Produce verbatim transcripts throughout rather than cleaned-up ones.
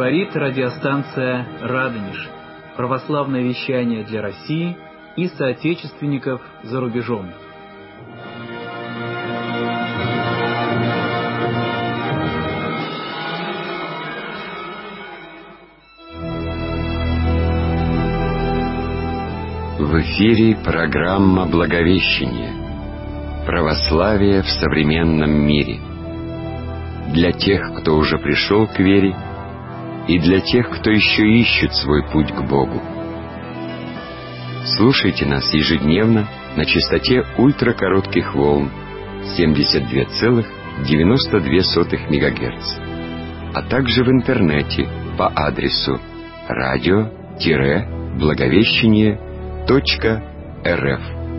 Говорит радиостанция «Радонеж». Православное вещание для России и соотечественников за рубежом. В эфире программа «Благовещение. Православие в современном мире». Для тех, кто уже пришел к вере, и для тех, кто еще ищет свой путь к Богу. Слушайте нас ежедневно на частоте ультракоротких волн семьдесят два целых девяносто две сотых мегагерца, а также в интернете по адресу радио-благовещение точка рф.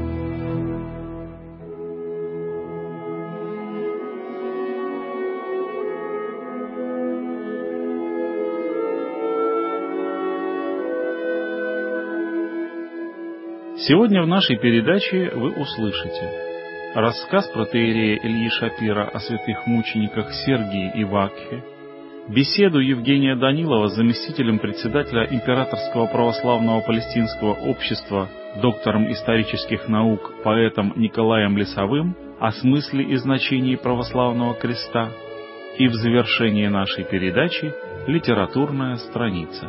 Сегодня в нашей передаче вы услышите рассказ протоиерея Ильи Шапира о святых мучениках Сергии и Вакхе, беседу Евгения Данилова с заместителем председателя Императорского православного палестинского общества, доктором исторических наук, поэтом Николаем Лесовым о смысле и значении православного креста, и в завершении нашей передачи литературная страница.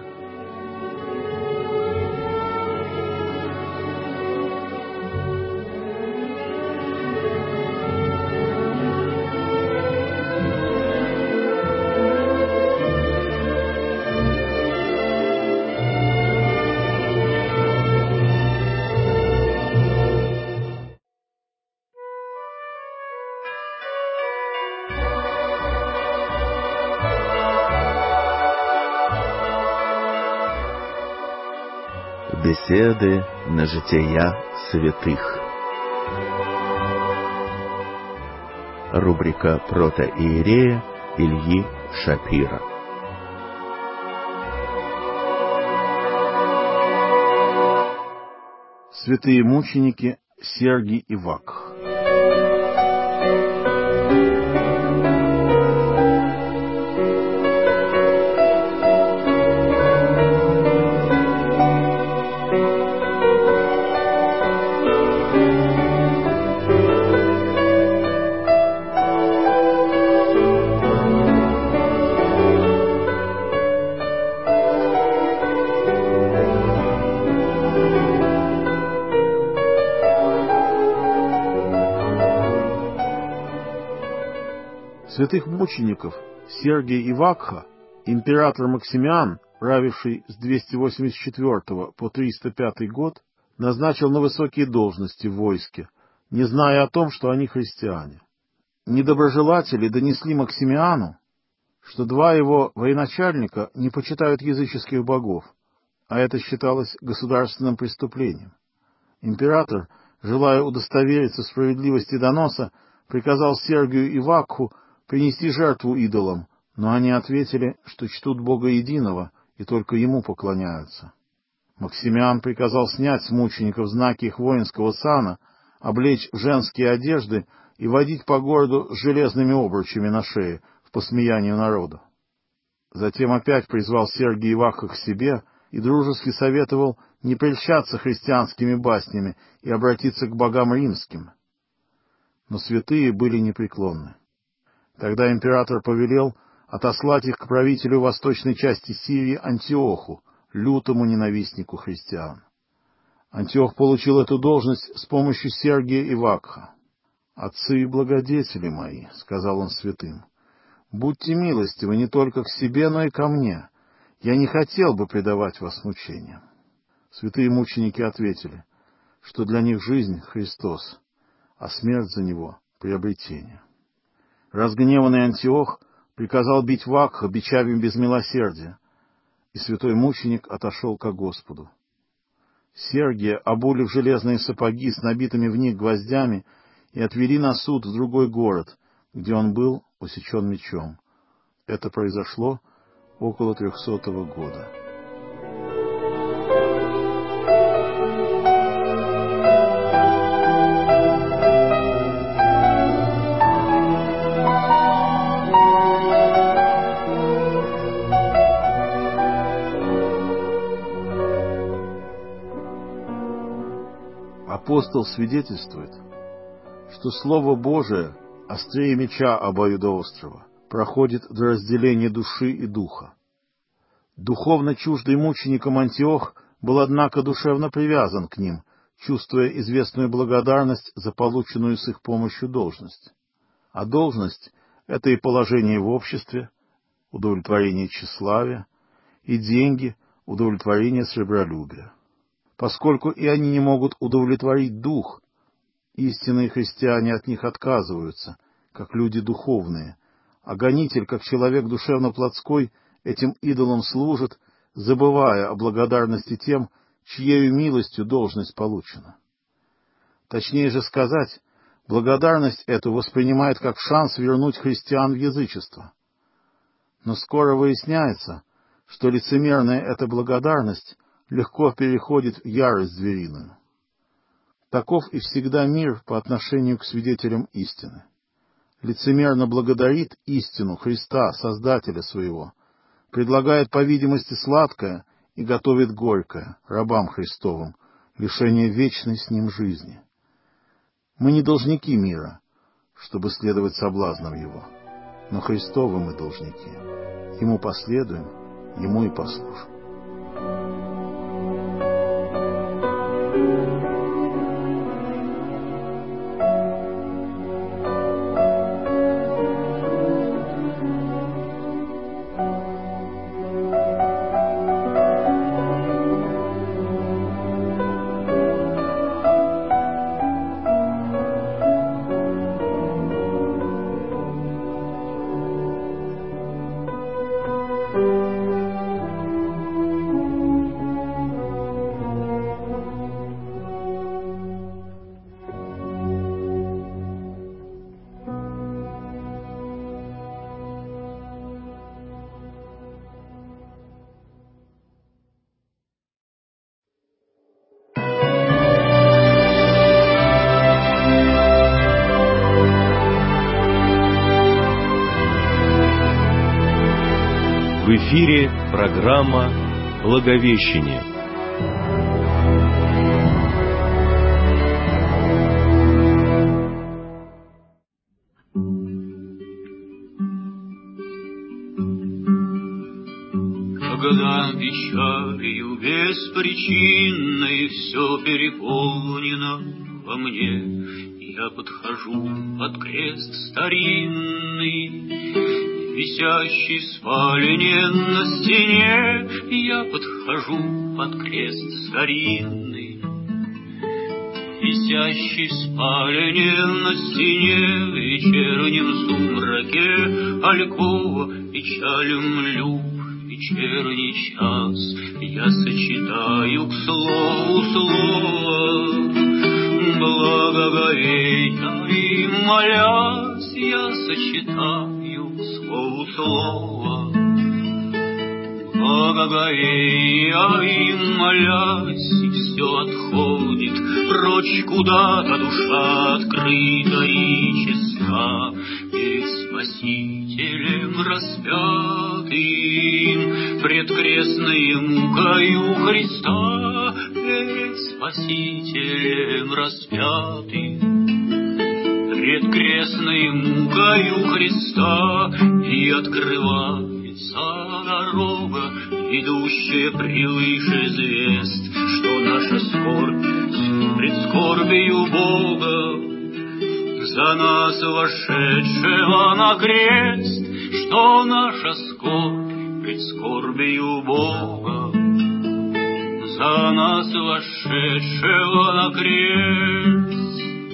Беседы на жития святых. Рубрика протоиерея Ильи Шапира. Святые мученики Сергий и Вакх. Святых мучеников Сергия и Вакха император Максимиан, правивший с двести восемьдесят четвёртого по триста пятый год, назначил на высокие должности в войске, не зная о том, что они христиане. Недоброжелатели донесли Максимиану, что два его военачальника не почитают языческих богов, а это считалось государственным преступлением. Император, желая удостовериться в справедливости доноса, приказал Сергию и Вакху принести жертву идолам, но они ответили, что чтут Бога единого и только Ему поклоняются. Максимиан приказал снять с мучеников знаки их воинского сана, облечь в женские одежды и водить по городу с железными обручами на шее в посмеяние народу. Затем опять призвал Сергия и Вакха к себе и дружески советовал не прельщаться христианскими баснями и обратиться к богам римским. Но святые были непреклонны. Тогда император повелел отослать их к правителю восточной части Сирии Антиоху, лютому ненавистнику христиан. Антиох получил эту должность с помощью Сергия и Вакха. «Отцы и благодетели мои», — сказал он святым, — «будьте милостивы не только к себе, но и ко мне. Я не хотел бы предавать вас мучениям». Святые мученики ответили, что для них жизнь — Христос, а смерть за Него — приобретение. Разгневанный Антиох приказал бить Вакха бичами без милосердия, и святой мученик отошел ко Господу. Сергия обули в железные сапоги с набитыми в них гвоздями и отвели на суд в другой город, где он был усечен мечом. Это произошло около трехсотого года. Апостол свидетельствует, что Слово Божие острее меча обоюдоострого проходит до разделения души и духа. Духовно чуждый мученикам Антиох был, однако, душевно привязан к ним, чувствуя известную благодарность за полученную с их помощью должность. А должность — это и положение в обществе, удовлетворение тщеславия, и деньги, удовлетворение сребролюбия. Поскольку и они не могут удовлетворить дух, истинные христиане от них отказываются, как люди духовные, а гонитель, как человек душевно-плотской, этим идолам служит, забывая о благодарности тем, чьею милостью должность получена. Точнее же сказать, благодарность эту воспринимает как шанс вернуть христиан в язычество. Но скоро выясняется, что лицемерная эта благодарность легко переходит в ярость звериную. Таков и всегда мир по отношению к свидетелям истины. Лицемерно благодарит истину Христа, Создателя своего, предлагает, по видимости, сладкое и готовит горькое рабам Христовым, лишение вечной с ним жизни. Мы не должники мира, чтобы следовать соблазнам его, но Христовы мы должники. Ему последуем, ему и послужим. В эфире программа «Благовещение». Когда печалью беспричинной все переполнено во мне, я подхожу под крест старинный, висящий в спалене на стене, я подхожу под крест старинный, висящий в спалене на стене, в вечернем сумраке алькова печалем люб. Вечерний час я сочетаю к слову слово, благоговея и молясь, я сочетаю к слову слово, благоговея и молясь, и все отходит прочь куда-то, душа открыта и чиста перед Спасителем распятым, предкрестной мукою Христа, перед Спасителем распятым, предкрестной мукою Христа, и открывается дорога, идущая превыше звезд, что наша скорбь пред скорбью Бога, за нас вошедшего на крест, что наша скорбь пред скорбью Бога, за нас вошедшего на крест.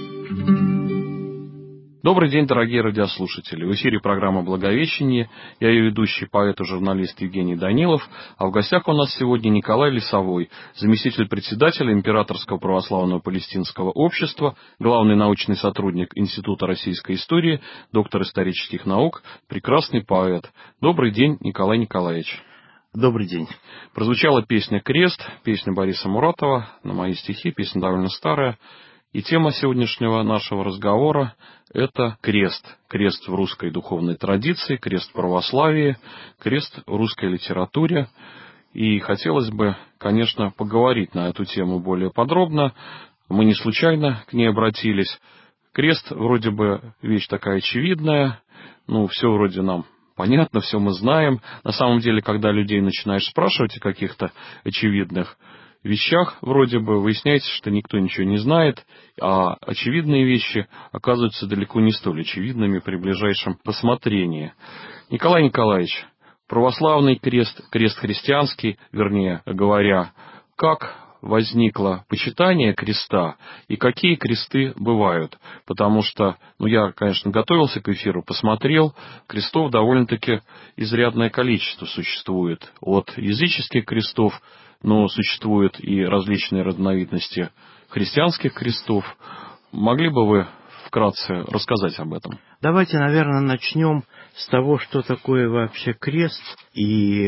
Добрый день, дорогие радиослушатели. В эфире программа «Благовещение». Я ее ведущий, поэт и журналист Евгений Данилов. А в гостях у нас сегодня Николай Лисовой, заместитель председателя Императорского православного палестинского общества, главный научный сотрудник Института российской истории, доктор исторических наук, прекрасный поэт. Добрый день, Николай Николаевич. Добрый день. Прозвучала песня «Крест», песня Бориса Муратова, на мои стихи, песня довольно старая. И тема сегодняшнего нашего разговора – это крест. Крест в русской духовной традиции, крест в православии, крест в русской литературе. И хотелось бы, конечно, поговорить на эту тему более подробно. мы не случайно к ней обратились. Крест вроде бы вещь такая очевидная, ну, все вроде нам понятно, все мы знаем. На самом деле, когда людей начинаешь спрашивать о каких-то очевидных вещах, вроде бы выясняется, что никто ничего не знает, а очевидные вещи оказываются далеко не столь очевидными при ближайшем рассмотрении. Николай Николаевич, православный крест, крест христианский, вернее говоря, как возникло почитание креста и какие кресты бывают? Потому что, ну, я, конечно, готовился к эфиру, посмотрел, крестов довольно-таки изрядное количество существует. От языческих крестов, но существуют и различные разновидности христианских крестов. Могли бы вы вкратце рассказать об этом? Давайте, наверное, начнем с того, что такое вообще крест и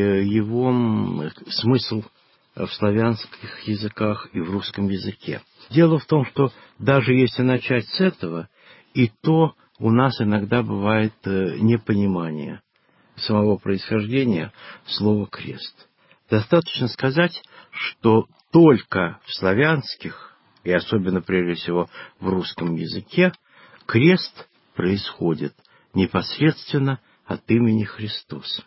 его смысл в славянских языках и в русском языке. Дело в том, что даже если начать с этого, и то у нас иногда бывает непонимание самого происхождения слова «крест». Достаточно сказать, что только в славянских, и особенно прежде всего в русском языке, крест происходит непосредственно от имени Христос.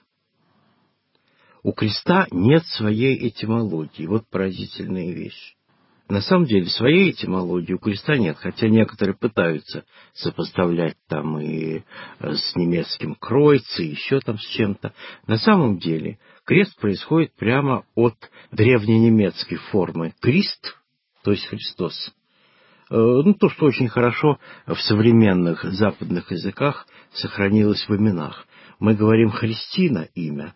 У креста нет своей этимологии. Вот поразительная вещь. На самом деле, своей этимологии у креста нет, хотя некоторые пытаются сопоставлять там и с немецким «кройц», и еще там с чем-то. На самом деле, крест происходит прямо от древненемецкой формы «крист», то есть «Христос». Ну, то, что очень хорошо в современных западных языках сохранилось в именах. Мы говорим «Христина» имя,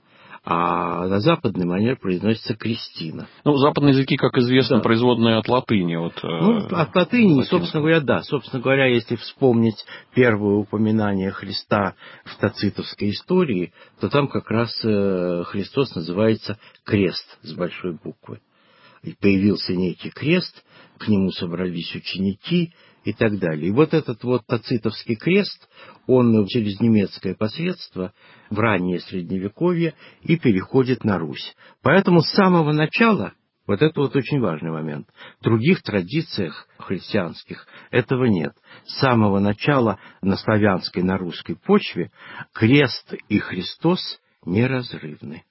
а на западный манер произносится «Кристина». Ну, западные языки, как известно, да. производные от латыни. От, ну, от латыни, латинского. собственно говоря, да. Собственно говоря, если вспомнить первое упоминание Христа в тацитовской истории, то там как раз Христос называется «крест» с большой буквы. И появился некий крест, к нему собрались ученики и так далее. И вот этот вот тацитовский крест, он через немецкое посредство в раннее Средневековье и переходит на Русь. Поэтому с самого начала, вот это вот очень важный момент, в других традициях христианских этого нет. С самого начала на славянской, на русской почве крест и Христос неразрывны.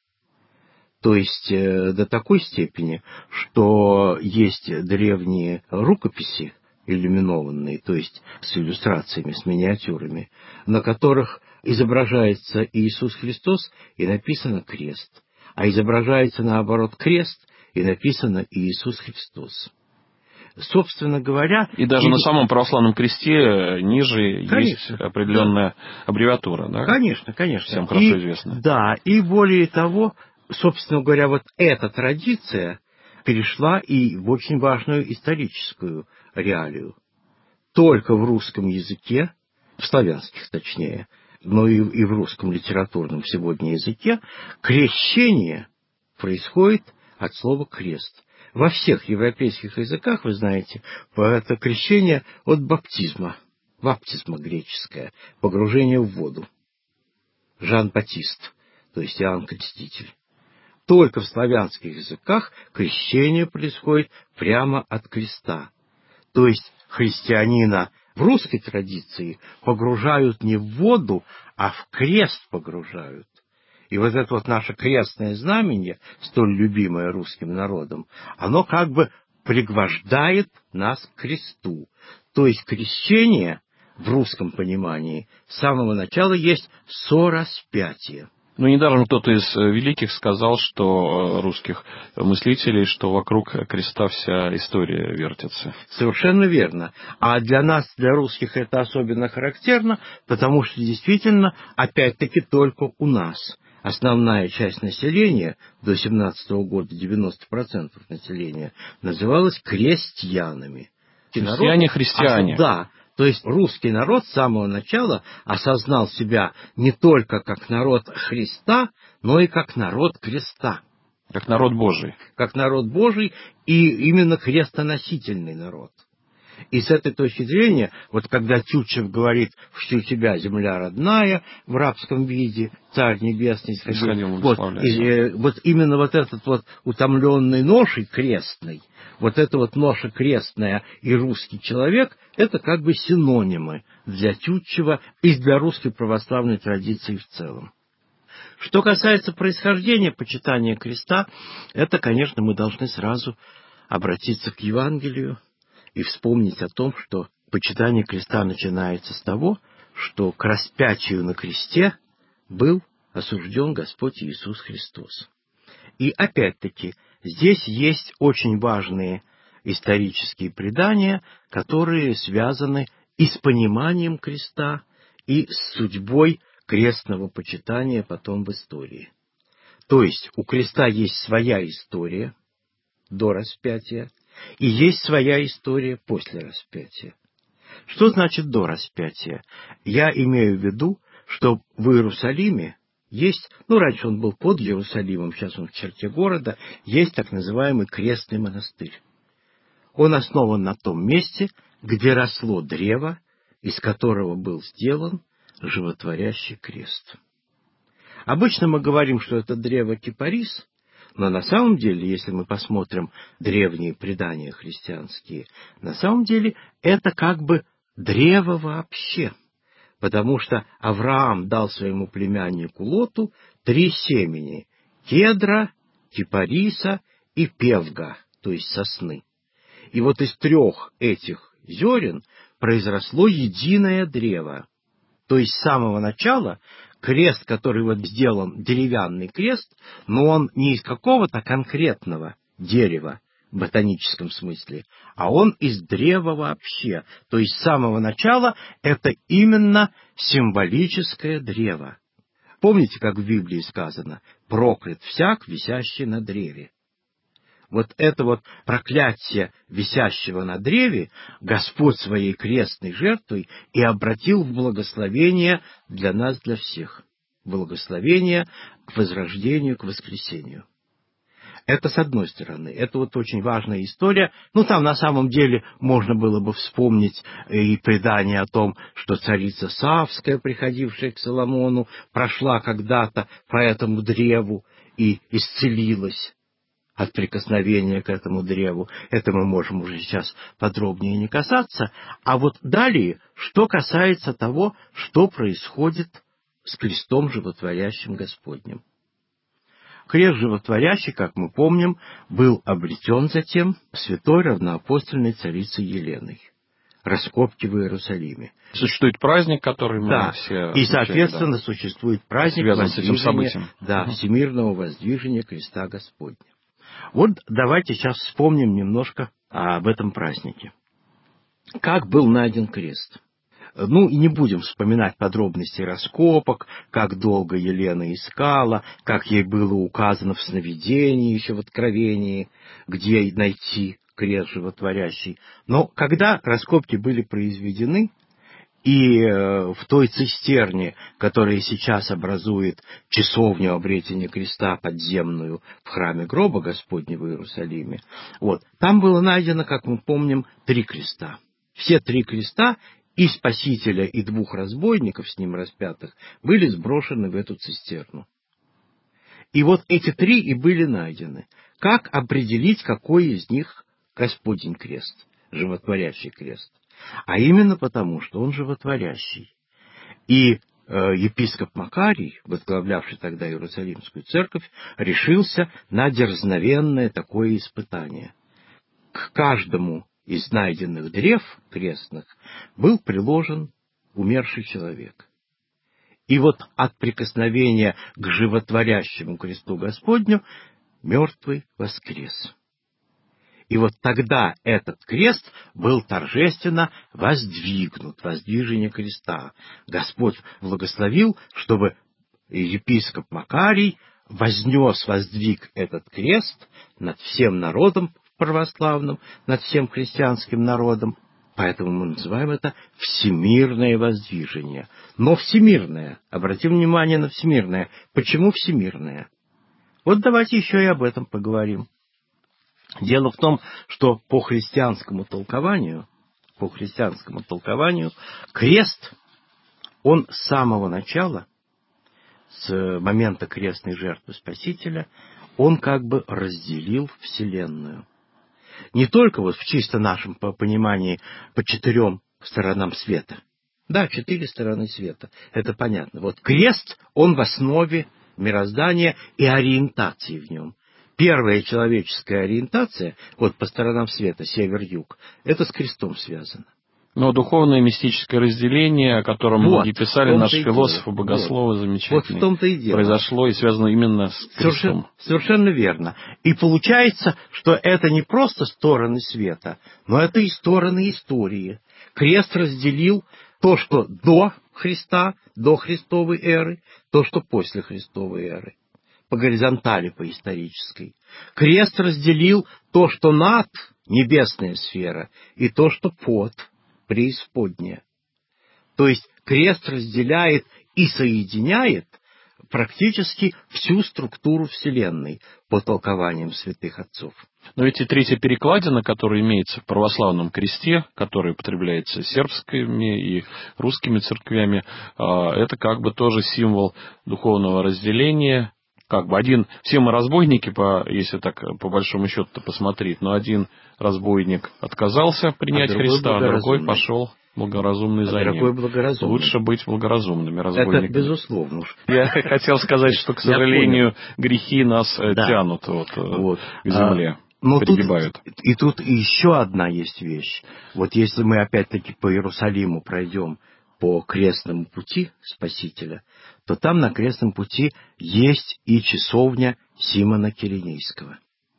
То есть э, до такой степени, что есть древние рукописи, иллюминованные, то есть с иллюстрациями, с миниатюрами, на которых изображается Иисус Христос и написано «крест», а изображается, наоборот, крест и написано «Иисус Христос». Собственно говоря... И даже и... на самом православном кресте ниже конечно, есть определенная да. аббревиатура, да? Конечно, конечно. Всем хорошо и, известно. Да, и более того, собственно говоря, вот эта традиция перешла и в очень важную историческую реалию. Только в русском языке, в славянских точнее, но и, и в русском литературном сегодня языке, крещение происходит от слова «крест». Во всех европейских языках, вы знаете, это крещение от баптизма, баптизма греческое, погружение в воду. Жан-Батист, то есть Иоанн Креститель. Только в славянских языках крещение происходит прямо от креста. То есть христианина в русской традиции погружают не в воду, а в крест погружают. И вот это вот наше крестное знамение, столь любимое русским народом, оно как бы пригвождает нас к кресту. То есть крещение в русском понимании с самого начала есть сораспятие. Ну, недаром кто-то из великих сказал, что русских мыслителей, что вокруг креста вся история вертится. Совершенно верно. А для нас, для русских, это особенно характерно, потому что действительно, опять-таки, только у нас основная часть населения, до семнадцатого года девяносто процентов населения, называлась крестьянами. Крестьяне-христиане. Да. То есть русский народ с самого начала осознал себя не только как народ Христа, но и как народ креста. Как народ Божий. Как народ Божий и именно крестоносительный народ. И с этой точки зрения, вот когда Тютчев говорит, что у тебя земля родная в рабском виде, Царь Небесный исходил, вот, и, э, вот именно вот этот вот утомленный ношей крестный, вот это вот ноша крестная и русский человек, это как бы синонимы для Тютчева и для русской православной традиции в целом. Что касается происхождения почитания креста, это, конечно, мы должны сразу обратиться к Евангелию и вспомнить о том, что почитание креста начинается с того, что к распятию на кресте был осужден Господь Иисус Христос. И опять-таки, здесь есть очень важные исторические предания, которые связаны и с пониманием креста, и с судьбой крестного почитания потом в истории. То есть у креста есть своя история до распятия, и есть своя история после распятия. Что значит до распятия? Я имею в виду, что в Иерусалиме есть, ну, раньше он был под Иерусалимом, сейчас он в черте города, есть так называемый крестный монастырь. Он основан на том месте, где росло древо, из которого был сделан животворящий крест. Обычно мы говорим, что это древо кипарис, но на самом деле, если мы посмотрим древние предания христианские, на самом деле это как бы древо вообще, потому что Авраам дал своему племяннику Лоту три семени – кедра, кипариса и певга, то есть сосны. И вот из трех этих зерен произросло единое древо. То есть с самого начала крест, который вот сделан, деревянный крест, но он не из какого-то конкретного дерева в ботаническом смысле, а он из древа вообще. То есть с самого начала это именно символическое древо. Помните, как в Библии сказано: «Проклят всяк, висящий на древе». Вот это вот проклятие висящего на древе Господь своей крестной жертвой и обратил в благословение для нас, для всех. Благословение к возрождению, к воскресению. Это с одной стороны. Это вот очень важная история. Ну, там на самом деле можно было бы вспомнить и предание о том, что царица Савская, приходившая к Соломону, прошла когда-то по этому древу и исцелилась от прикосновения к этому древу. Это мы можем уже сейчас подробнее не касаться. А вот далее, что касается того, что происходит с крестом животворящим Господним. Крест животворящий, как мы помним, был обретен затем святой равноапостольной царицей Еленой. Раскопки в Иерусалиме. Существует праздник, который мы да. все... И, соответственно, да. существует праздник воздвижения, да, угу. всемирного воздвижения креста Господня. Вот давайте сейчас вспомним немножко об этом празднике. Как был найден крест? Ну, и не будем вспоминать подробности раскопок, как долго Елена искала, как ей было указано в сновидении, еще в Откровении, где найти крест животворящий. Но когда раскопки были произведены, и в той цистерне, которая сейчас образует часовню обретения креста подземную в храме гроба Господня в Иерусалиме, вот, там было найдено, как мы помним, три креста. Все три креста и Спасителя, и двух разбойников с ним распятых были сброшены в эту цистерну. И вот эти три и были найдены. Как определить, какой из них Господень крест, животворящий крест? А именно потому, что он животворящий. И э, епископ Макарий, возглавлявший тогда Иерусалимскую церковь, решился на дерзновенное такое испытание. К каждому из найденных древ крестных был приложен умерший человек. И вот от прикосновения к животворящему кресту Господню мертвый воскрес. И вот тогда этот крест был торжественно воздвигнут, воздвижение креста. Господь благословил, чтобы епископ Макарий вознес, воздвиг этот крест над всем народом православным, над всем христианским народом. Поэтому мы называем это всемирное воздвижение. Но всемирное, обратим внимание на всемирное. Почему всемирное? Вот давайте еще и об этом поговорим. Дело в том, что по христианскому толкованию по христианскому толкованию, крест, он с самого начала, с момента крестной жертвы Спасителя, он как бы разделил Вселенную. Не только вот в чисто нашем понимании по четырем сторонам света. Да, четыре стороны света, это понятно. Вот крест, он в основе мироздания и ориентации в нем. Первая человеческая ориентация, вот по сторонам света, север-юг, это с крестом связано. Но духовное мистическое разделение, о котором вот, многие писали, наши философы, богословы, вот, замечательные, вот в том-то и дело. Произошло и связано именно с крестом. Совершенно, совершенно верно. И получается, что это не просто стороны света, но это и стороны истории. Крест разделил то, что до Христа, до Христовой эры, то, что после Христовой эры. По горизонтали, по исторической. Крест разделил то, что над, небесная сфера, и то, что под, преисподняя. То есть крест разделяет и соединяет практически всю структуру Вселенной по толкованиям святых отцов. Но ведь и третья перекладина, которая имеется в православном кресте, которая употребляется сербскими и русскими церквями, это как бы тоже символ духовного разделения. Как бы один, все мы разбойники, по, если так по большому счету посмотреть, но один разбойник отказался принять а Христа, а другой пошел благоразумный за ним. Лучше быть благоразумными разбойниками. Это безусловно. Я хотел сказать, что, к сожалению, грехи нас да. тянут вот, вот. к земле. Но тут, и тут еще одна есть вещь. Вот если мы опять-таки по Иерусалиму пройдем по крестному пути Спасителя, то там на крестном пути есть и часовня Симона Киринейского.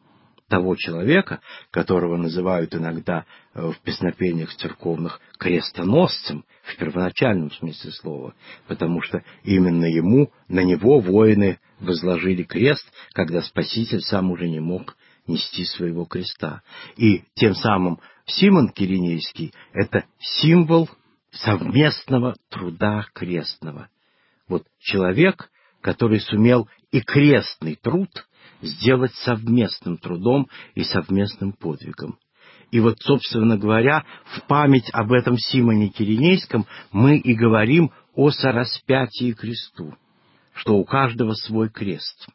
Того человека, которого называют иногда в песнопениях церковных крестоносцем, в первоначальном смысле слова, потому что именно ему, на него воины возложили крест, когда Спаситель сам уже не мог нести своего креста. И тем самым Симон Киринейский – это символ совместного труда крестного. Вот человек, который сумел и крестный труд сделать совместным трудом и совместным подвигом. И вот, собственно говоря, в память об этом Симоне Киринейском мы и говорим о сораспятии кресту, что у каждого свой крест.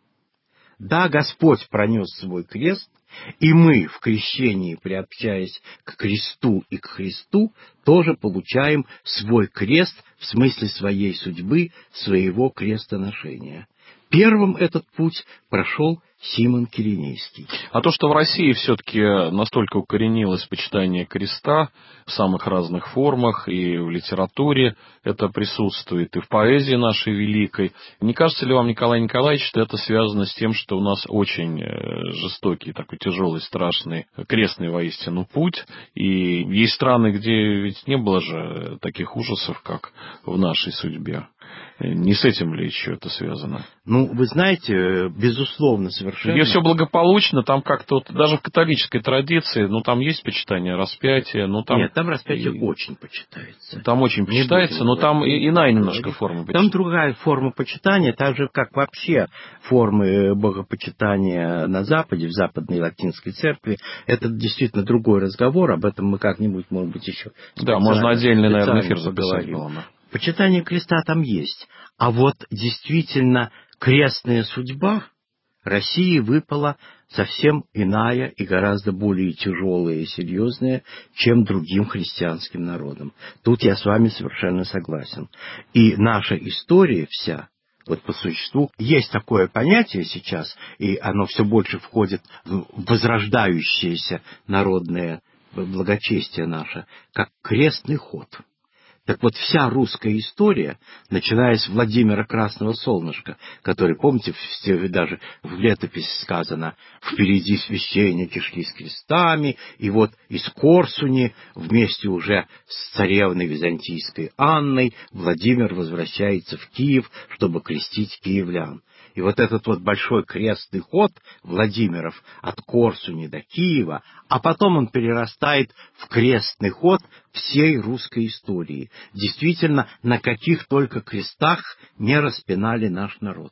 Да, Господь пронес свой крест, и мы в крещении, приобщаясь к кресту и к Христу, тоже получаем свой крест в смысле своей судьбы, своего крестоношения. Первым этот путь прошел Симон Киринейский. А то, что в России все-таки настолько укоренилось почитание креста в самых разных формах, и в литературе это присутствует, и в поэзии нашей великой, не кажется ли вам, Николай Николаевич, что это связано с тем, что у нас очень жестокий, такой тяжелый, страшный, крестный воистину путь, и есть страны, где ведь не было же таких ужасов, как в нашей судьбе? Не с этим ли еще это связано? Ну, вы знаете, безусловно, совершенно. Где все благополучно, там как-то вот, даже в католической традиции, ну, там есть почитание распятия, ну, там... Нет, там распятие и... очень почитается. Там очень почитается, но там и, иная немножко форма почитания. Там другая форма почитания, так же, как вообще формы богопочитания на Западе, в Западной Латинской Церкви. Это действительно другой разговор, об этом мы как-нибудь, может быть, еще... Да, можно отдельный, наверное, эфир записать было. Почитание креста там есть. А вот действительно крестная судьба России выпала совсем иная и гораздо более тяжелая и серьезная, чем другим христианским народам. Тут я с вами совершенно согласен. И наша история вся, вот по существу, есть такое понятие сейчас, и оно все больше входит в возрождающееся народное благочестие наше, как крестный ход. Так вот, вся русская история, начиная с Владимира Красного Солнышка, который, помните, даже в летописи сказано, впереди священники шли с крестами, и вот из Корсуни вместе уже с царевной византийской Анной Владимир возвращается в Киев, чтобы крестить киевлян. И вот этот вот большой крестный ход Владимиров от Корсуни до Киева, а потом он перерастает в крестный ход всей русской истории. Действительно, на каких только крестах не распинали наш народ.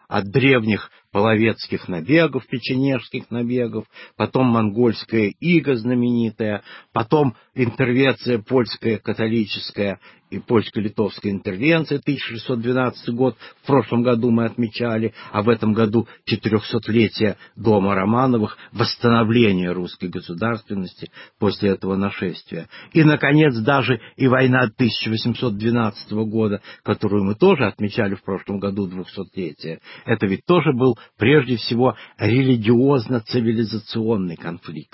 от древних половецких набегов, печенежских набегов, потом монгольская ига знаменитая, потом интервенция польская католическая и польско-литовская интервенция, тысяча шестьсот двенадцатый год, в прошлом году мы отмечали, а в этом году четырехсотлетие дома Романовых, восстановление русской государственности после этого нашествия. И, наконец, даже и война тысяча восемьсот двенадцатого года, которую мы тоже отмечали в прошлом году, двухсотлетие, это ведь тоже был прежде всего религиозно-цивилизационный конфликт.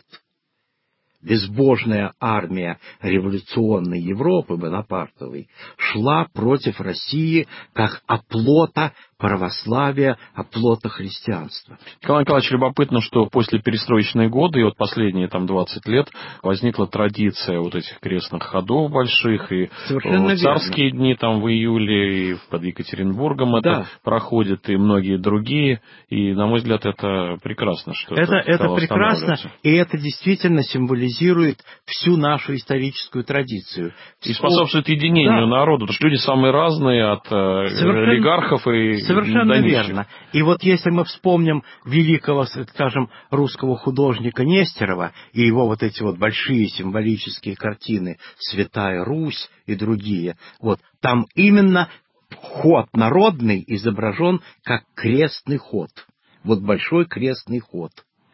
Безбожная армия революционной Европы, Бонапартовой, шла против России как оплота православия, оплота христианства. Николай Николаевич, любопытно, что после перестроечные годы, и вот последние там двадцать лет, возникла традиция вот этих крестных ходов больших, и Совершенно в царские верно. дни там в июле, и под Екатеринбургом это Да. проходит, и многие другие, и, на мой взгляд, это прекрасно, что Это, это, это стало прекрасно, останавливаться. и это действительно символизирует всю нашу историческую традицию. И способствует единению Да. народа, потому что люди самые разные, от Совершенно, олигархов и совершенно до нищих. верно. И вот если мы вспомним великого, скажем, русского художника Нестерова и его вот эти вот большие символические картины «Святая Русь» и другие, вот там именно ход народный изображен как крестный ход. Вот большой крестный ход.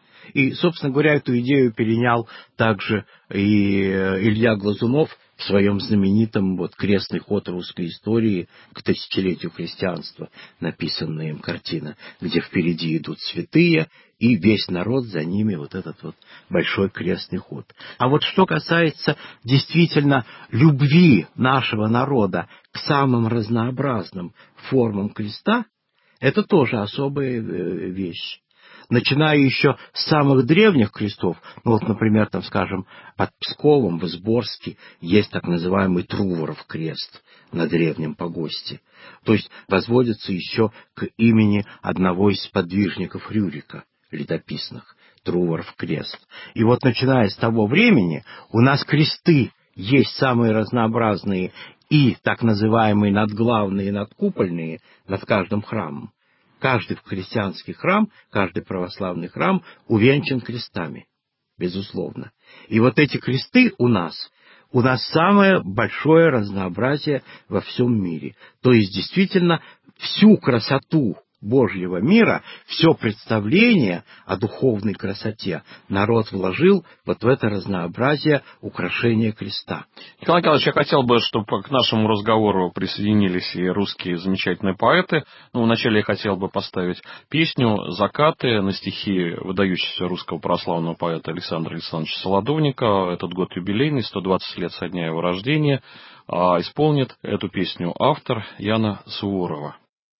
И, собственно говоря, эту идею перенял также и Илья Глазунов в своем знаменитом вот «Крестный ход русской истории» к тысячелетию христианства, написанная им картина, где впереди идут святые, и весь народ за ними вот этот вот большой крестный ход. А вот что касается действительно любви нашего народа к самым разнообразным формам креста, это тоже особая вещь. Начиная еще с самых древних крестов, ну вот, например, там, скажем, под Псковом в Изборске есть так называемый Труворов крест на древнем погосте. То есть возводится еще к имени одного из подвижников Рюрика, летописных, Труворов крест. И вот начиная с того времени у нас кресты есть самые разнообразные и так называемые надглавные и надкупольные над каждым храмом. Каждый христианский храм, каждый православный храм увенчан крестами, безусловно. И вот эти кресты у нас, у нас самое большое разнообразие во всем мире. То есть, действительно, всю красоту Божьего мира, все представление о духовной красоте народ вложил вот в это разнообразие украшения креста. Николай Николаевич, я хотел бы, чтобы к нашему разговору присоединились и русские замечательные поэты. Ну, вначале я хотел бы поставить песню «Закаты» на стихи выдающегося русского православного поэта Александра Александровича Солодовника. Этот год юбилейный, сто двадцать лет со дня его рождения. А исполнит эту песню автор Яна Суворова.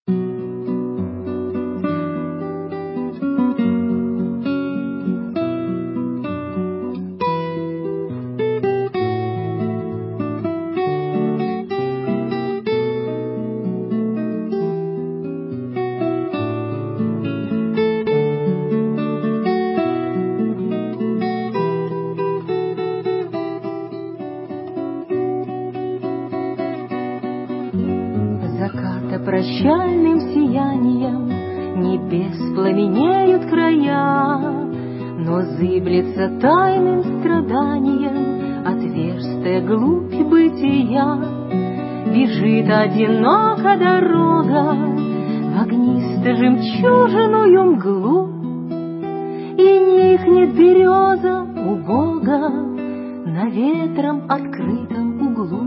Прощальным сиянием небес пламенеют края, но зыблется тайным страданием отверстая глубь бытия. Бежит одиноко дорога в огнисто-жемчужную мглу, и никнет береза убога на ветром открытом углу.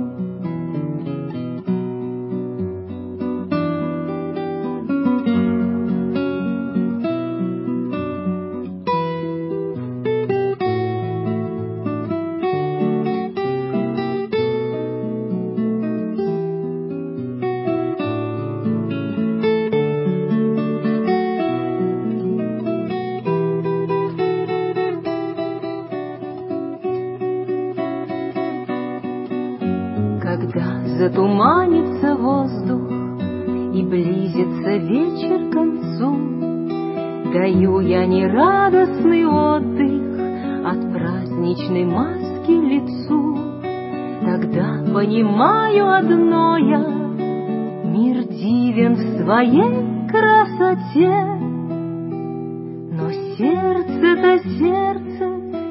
Когда затуманится воздух и близится вечер к концу, даю я нерадостный отдых от праздничной маски лицу. Тогда понимаю одно я: мир дивен в своей красоте. Но сердце-то сердце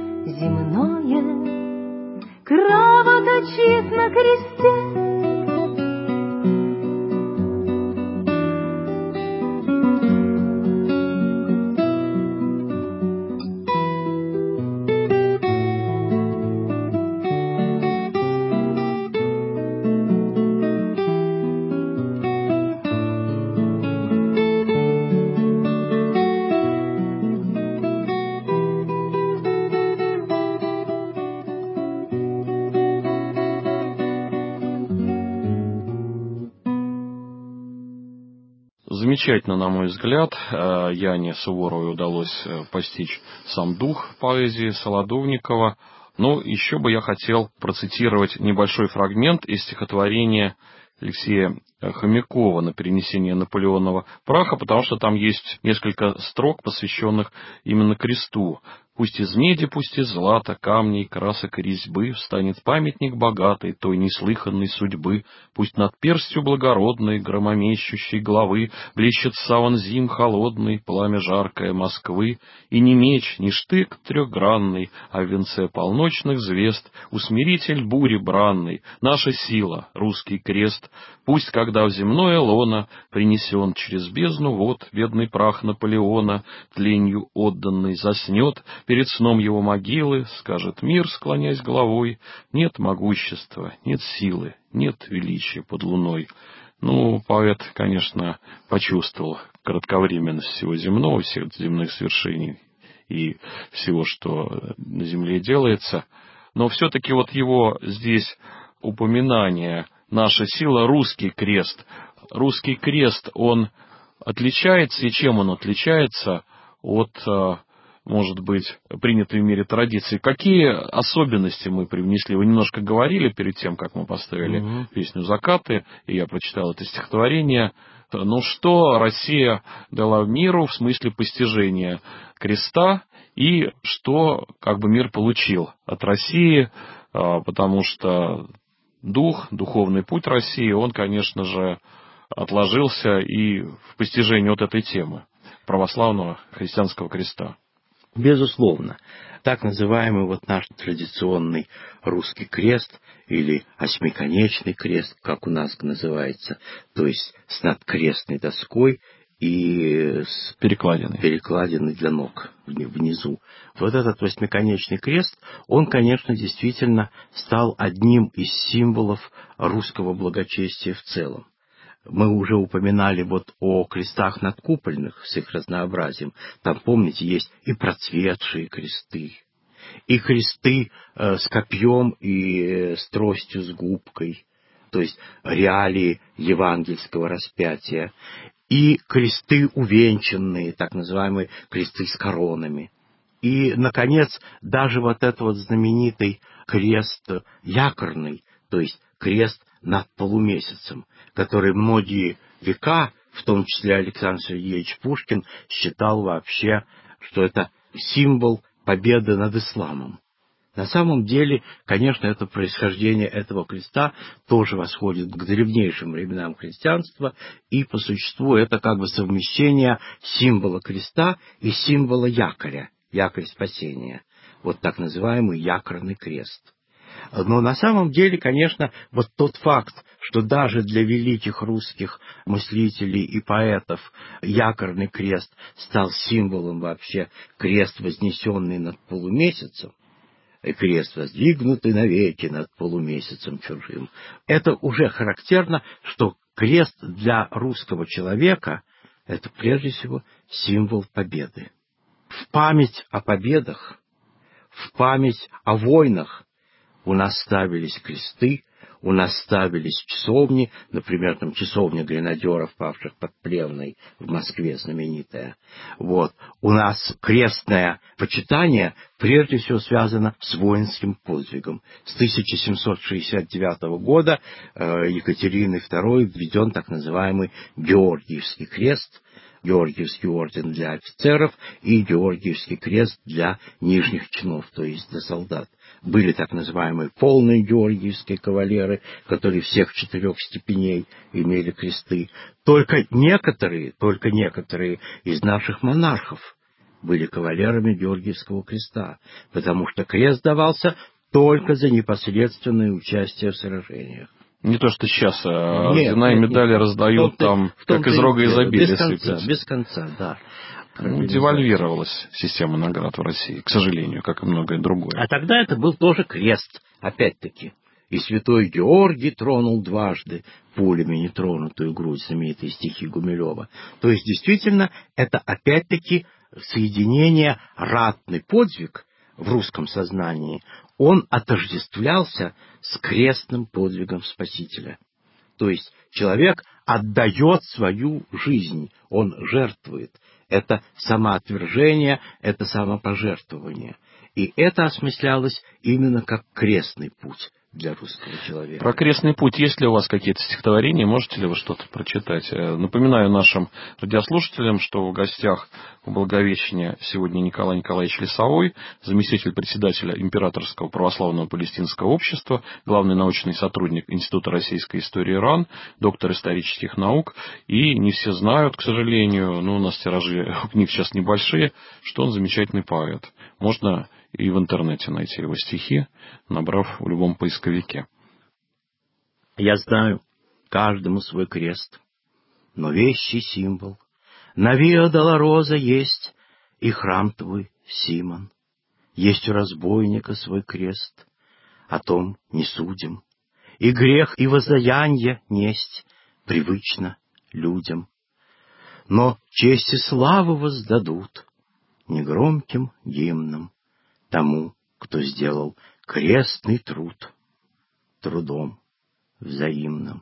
земное кровоточит на кресте. Замечательно, на мой взгляд, Яне Суворовой удалось постичь сам дух поэзии Солодовникова. Но еще бы я хотел процитировать небольшой фрагмент из стихотворения Алексея Хомякова на перенесение Наполеонова праха, потому что там есть несколько строк, посвященных именно кресту. «Пусть из меди, пусть из злата, камней, красок и резьбы встанет памятник богатый той неслыханной судьбы. Пусть над перстью благородной, громомещущей главы блещет саван зим холодный, пламя жаркое Москвы. И ни меч, ни штык трехгранный, а в венце полночных звезд усмиритель бури бранной, наша сила, русский крест. Пусть, когда в земное лоно принесен через бездну вод бедный прах Наполеона, тленью отданный заснет перед сном его могилы, скажет мир, склоняясь головой, нет могущества, нет силы, нет величия под луной». Ну, поэт, конечно, почувствовал кратковременность всего земного, всех земных свершений и всего, что на земле делается. Но все-таки вот его здесь упоминание «наша сила, русский крест». Русский крест, он отличается, и чем он отличается от, может быть, принятой в мире традиции? Какие особенности мы привнесли? Вы немножко говорили перед тем, как мы поставили mm-hmm. песню «Закаты», и я прочитал это стихотворение. Ну, что Россия дала миру в смысле постижения креста, и что как бы мир получил от России, потому что дух, духовный путь России, он, конечно же, отложился и в постижении вот этой темы православного христианского креста. Безусловно. Так называемый вот наш традиционный русский крест или осьмиконечный крест, как у нас называется, то есть с надкрестной доской и с перекладиной, перекладиной для ног внизу. Вот этот восьмиконечный крест, он, конечно, действительно стал одним из символов русского благочестия в целом. Мы уже упоминали вот о крестах надкупольных с их разнообразием. Там, помните, есть и процветшие кресты, и кресты э, с копьем и э, с тростью, с губкой, то есть реалии евангельского распятия, и кресты увенчанные, так называемые кресты с коронами. И, наконец, даже вот этот вот знаменитый крест якорный, то есть крест над полумесяцем, который многие века, в том числе Александр Сергеевич Пушкин, считал вообще, что это символ победы над исламом. На самом деле, конечно, это происхождение этого креста тоже восходит к древнейшим временам христианства, и по существу это как бы совмещение символа креста и символа якоря, якорь спасения, вот так называемый якорный крест. Но на самом деле, конечно, вот тот факт, что даже для великих русских мыслителей и поэтов якорный крест стал символом вообще, крест, вознесенный над полумесяцем, и крест, воздвигнутый навеки над полумесяцем чужим. Это уже характерно, что крест для русского человека — это прежде всего символ победы. В память о победах, в память о войнах у нас ставились кресты, у нас ставились часовни, например, там часовня гренадеров, павших под Плевной в Москве знаменитая. Вот. У нас крестное почитание прежде всего связано с воинским подвигом. С тысяча семьсот шестьдесят девятого года э, Екатериной второй введен так называемый Георгиевский крест, Георгиевский орден для офицеров и Георгиевский крест для нижних чинов, то есть для солдат. Были так называемые полные георгиевские кавалеры, которые всех четырех степеней имели кресты. Только некоторые, только некоторые из наших монархов были кавалерами Георгиевского креста, потому что крест давался только за непосредственное участие в сражениях. Не то, что сейчас а нет, ордена и медали нет, раздают в том-то, там, в том-то как из рога изобилия без конца, сыплется. без конца, да. Ну, девальвировалась система наград в России, к сожалению, как и многое другое. А тогда это был тоже крест, опять-таки. И святой Георгий тронул дважды пулями нетронутую грудь, знаменитые стихи Гумилева. То есть, действительно, это опять-таки соединение, ратный подвиг в русском сознании, он отождествлялся с крестным подвигом Спасителя. То есть человек отдает свою жизнь, он жертвует. Это самоотвержение, это самопожертвование. И это осмыслялось именно как крестный путь для русского человека. Про крестный путь есть ли у вас какие-то стихотворения? Можете ли вы что-то прочитать? Напоминаю нашим радиослушателям, что в гостях у Благовещения сегодня Николай Николаевич Лесовой, заместитель председателя Императорского православного палестинского общества, главный научный сотрудник Института российской истории РАН, доктор исторических наук. И не все знают, к сожалению, но у нас тиражи книг сейчас небольшие, что он замечательный поэт. Можно и в интернете найти его стихи, набрав в любом поисковике. Я знаю, каждому свой крест, но вещий символ. На Виа Долороза есть и храм твой, Симон. Есть у разбойника свой крест, о том не судим. И грех, и воздаяние несть привычно людям. Но честь и славу воздадут негромким гимном тому, кто сделал крестный труд трудом взаимным.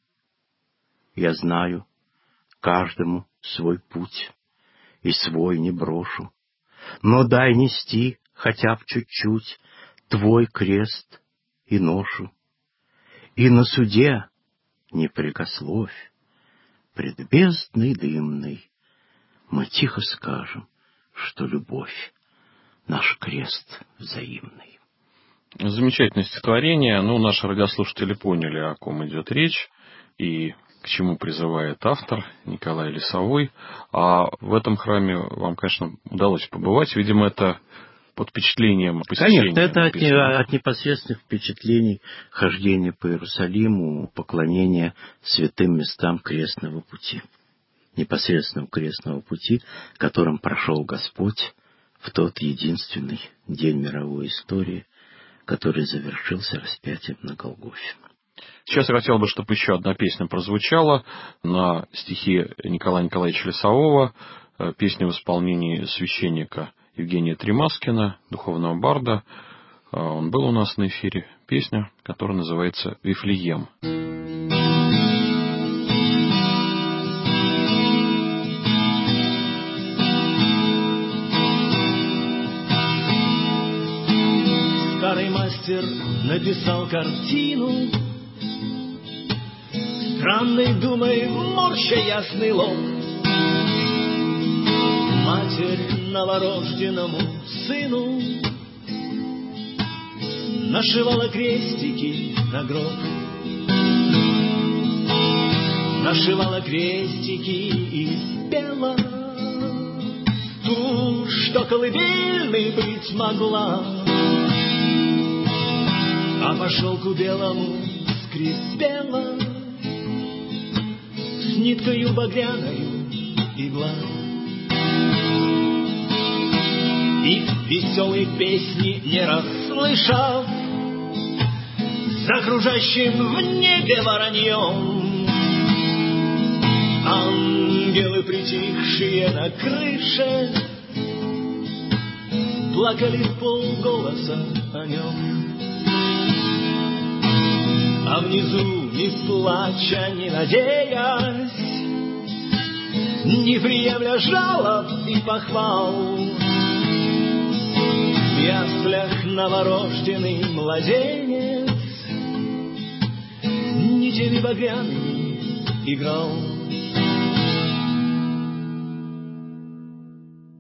Я знаю, каждому свой путь, и свой не брошу, но дай нести хотя б чуть-чуть твой крест и ношу, и на суде не прикословь, пред бездной дымной мы тихо скажем, что любовь наш крест взаимный. Замечательное стихотворение. Ну, наши радиослушатели поняли, о ком идет речь и к чему призывает автор Николай Лесовой. А в этом храме вам, конечно, удалось побывать. Видимо, это под впечатлением посещения. Конечно, это от, от непосредственных впечатлений хождения по Иерусалиму, поклонения святым местам крестного пути. Непосредственного крестного пути, которым прошел Господь в тот единственный день мировой истории, который завершился распятием на Голгофе. Сейчас я хотел бы, чтобы еще одна песня прозвучала на стихи Николая Николаевича Лесового, песня в исполнении священника Евгения Тремаскина, духовного барда. Он был у нас на эфире. Песня, которая называется «Вифлеем». Старый мастер написал картину, странной думой морща ясный лоб. Матерь новорожденному сыну нашивала крестики на гроб, нашивала крестики и пела ту, что колыбельной быть могла. А по шелку белому скрипела с ниткою багряною игла. И в веселой песни не расслышав за кружащим в небе вороньем, ангелы, притихшие на крыше, плакали в полголоса о нем. А внизу, ни плача, ни надеясь, не приемля жалоб и похвал, в яслях новорожденный младенец нитями багряными играл.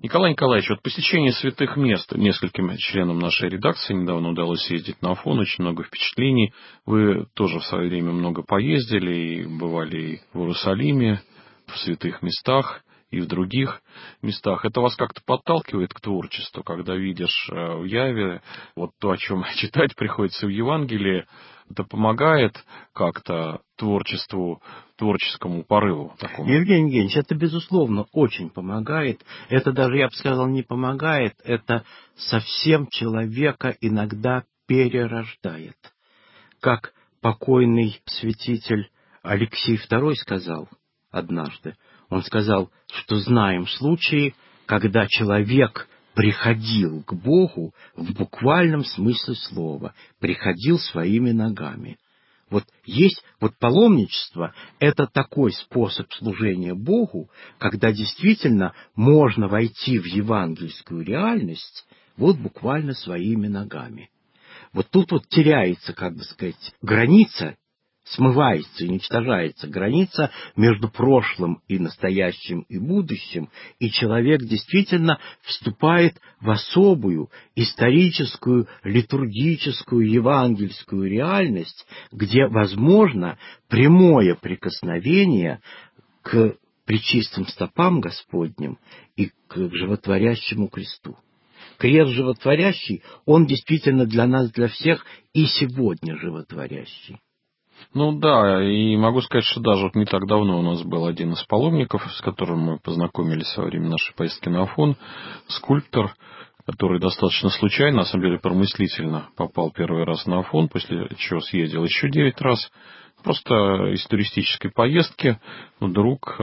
Николай Николаевич, вот посещение святых мест нескольким членам нашей редакции недавно удалось съездить на Афон, очень много впечатлений. Вы тоже в свое время много поездили и бывали и в Иерусалиме, в святых местах и в других местах. Это вас как-то подталкивает к творчеству, когда видишь в яве вот то, о чем читать приходится в Евангелии. Это помогает как-то творчеству, творческому порыву такому? Евгений Евгеньевич, это, безусловно, очень помогает. Это даже, я бы сказал, не помогает. Это совсем человека иногда перерождает. Как покойный святитель Алексий второй сказал однажды. Он сказал, что знаем случаи, когда человек приходил к Богу в буквальном смысле слова, приходил своими ногами. Вот есть, вот паломничество – это такой способ служения Богу, когда действительно можно войти в евангельскую реальность вот буквально своими ногами. Вот тут вот теряется, как бы сказать, граница, смывается и уничтожается граница между прошлым и настоящим и будущим, и человек действительно вступает в особую историческую, литургическую, евангельскую реальность, где возможно прямое прикосновение к пречистым стопам Господним и к животворящему кресту. Крест животворящий, он действительно для нас, для всех и сегодня животворящий. Ну да, и могу сказать, что даже вот не так давно у нас был один из паломников, с которым мы познакомились во время нашей поездки на Афон, скульптор, который достаточно случайно, на самом деле промыслительно попал первый раз на Афон, после чего съездил еще девять раз. Просто из туристической поездки вдруг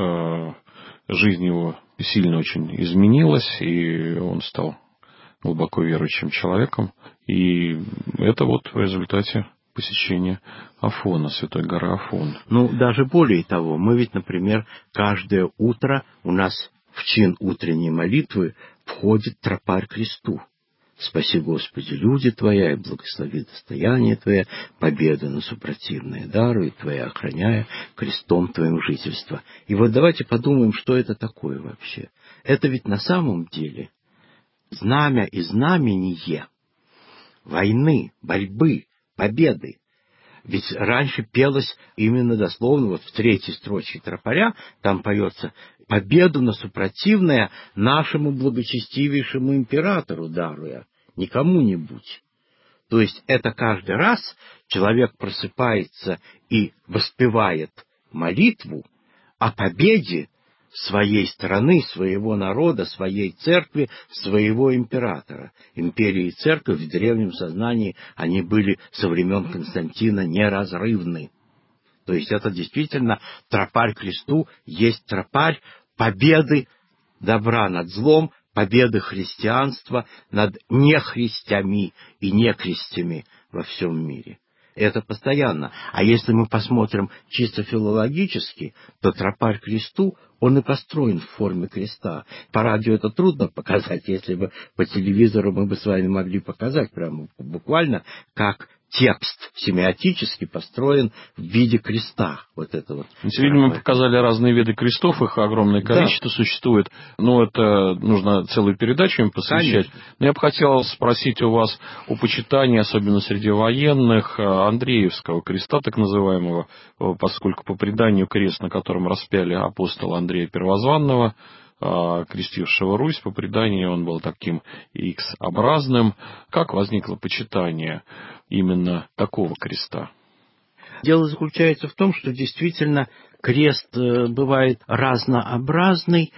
жизнь его сильно очень изменилась, и он стал глубоко верующим человеком. И это вот в результате посещения Афона, Святой горы Афон. Ну, даже более того, мы ведь, например, каждое утро у нас в чин утренней молитвы входит тропарь кресту. «Спаси, Господи, люди Твоя, и благослови достояние Твое, победа на супротивное даруй, Твоя охраняя крестом Твоим жительство». И вот давайте подумаем, что это такое вообще. Это ведь на самом деле знамя и знамение войны, борьбы, победы. Ведь раньше пелось именно дословно, вот в третьей строчке тропаря, там поется «победу на супротивное нашему благочестивейшему императору даруя, не кому-нибудь». То есть это каждый раз человек просыпается и воспевает молитву о победе своей страны, своего народа, своей церкви, своего императора. Империя и церковь в древнем сознании, они были со времен Константина неразрывны. То есть это действительно тропарь кресту есть тропарь победы добра над злом, победы христианства над нехристями и некрестями во всем мире. Это постоянно. А если мы посмотрим чисто филологически, то тропарь кресту, он и построен в форме креста. По радио это трудно показать, если бы по телевизору мы бы с вами могли показать прямо буквально, как текст семиотически построен в виде креста. Вот это вот. Сегодня мы показали разные виды крестов, их огромное количество да. существует. Но это нужно целую передачу им посвящать. Конечно. Но я бы хотел спросить у вас о почитании, особенно среди военных, Андреевского креста, так называемого, поскольку по преданию крест, на котором распяли апостола Андрея Первозванного, крестившего Русь, по преданию он был таким икс-образным. Как возникло почитание именно такого креста? Дело заключается в том, что действительно крест бывает разнообразный,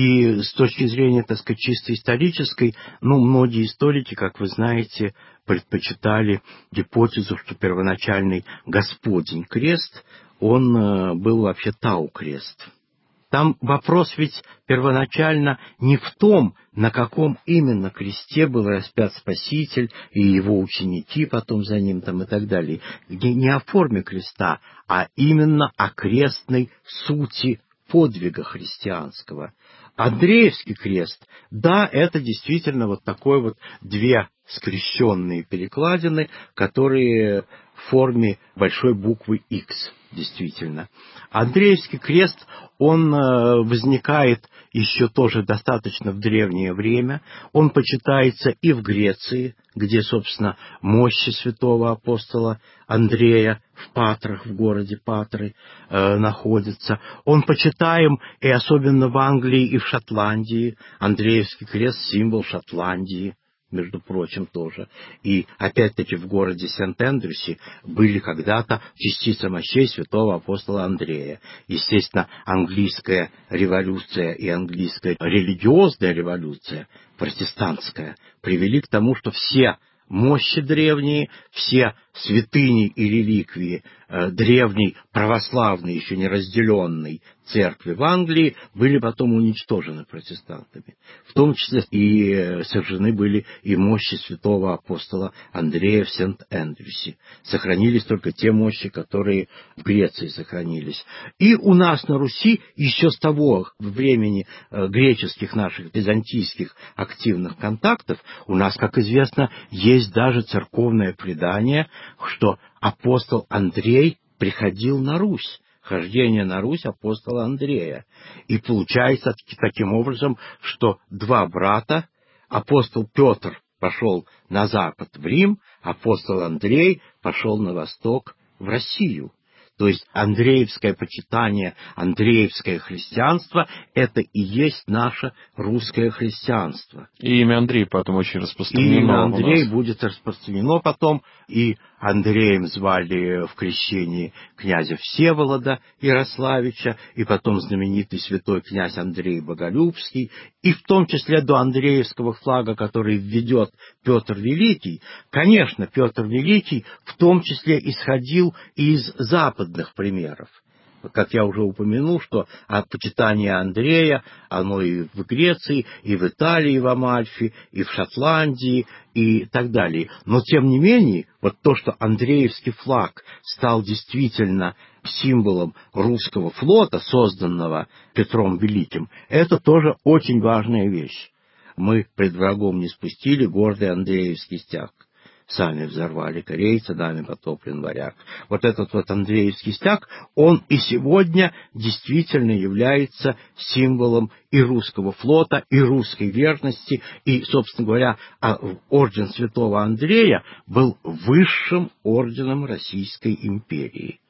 и с точки зрения, так сказать, чисто исторической, ну, многие историки, как вы знаете, предпочитали гипотезу, что первоначальный Господень крест, он был вообще Тау-крест. Там вопрос ведь первоначально не в том, на каком именно кресте был распят Спаситель и его ученики потом за ним там и так далее. Не о форме креста, а именно о крестной сути подвига христианского. Андреевский крест, да, это действительно вот такой вот две скрещенные перекладины, которые в форме большой буквы X, действительно. Андреевский крест, он возникает еще тоже достаточно в древнее время. Он почитается и в Греции, где, собственно, мощи святого апостола Андрея в Патрах, в городе Патры, э, находится. Он почитаем и особенно в Англии и в Шотландии. Андреевский крест — символ Шотландии, между прочим, тоже. И, опять-таки, в городе Сент-Эндрюсе были когда-то частицы мощей святого апостола Андрея. Естественно, английская революция и английская религиозная революция, протестантская, привели к тому, что все мощи древние, все святыни и реликвии э, древней православной, еще не разделенной церкви в Англии были потом уничтожены протестантами. В том числе и э, сожжены были и мощи святого апостола Андрея в Сент-Эндрюсе. Сохранились только те мощи, которые в Греции сохранились. И у нас на Руси еще с того времени э, греческих наших византийских активных контактов у нас, как известно, есть даже церковное предание, что апостол Андрей приходил на Русь. Хождение на Русь апостола Андрея. И получается таким образом, что два брата, апостол Петр пошел на запад в Рим, апостол Андрей пошел на восток в Россию. То есть андреевское почитание, андреевское христианство — это и есть наше русское христианство. И имя Андрей потом очень распространено. И имя Андрей будет распространено потом, и Андреем звали в крещении князя Всеволода Ярославича, и потом знаменитый святой князь Андрей Боголюбский, и в том числе до Андреевского флага, который введет Петр Великий. Конечно, Петр Великий в том числе исходил из западных примеров. Как я уже упомянул, что почитание Андрея, оно и в Греции, и в Италии, в Амальфи, и в Шотландии, и так далее. Но, тем не менее, вот то, что Андреевский флаг стал действительно символом русского флота, созданного Петром Великим, это тоже очень важная вещь. Мы пред врагом не спустили гордый Андреевский стяг. Сами взорвали корейца, нами потоплен варяг. Вот этот вот Андреевский стяг, он и сегодня действительно является символом и русского флота, и русской верности. И, собственно говоря, орден святого Андрея был высшим орденом Российской империи.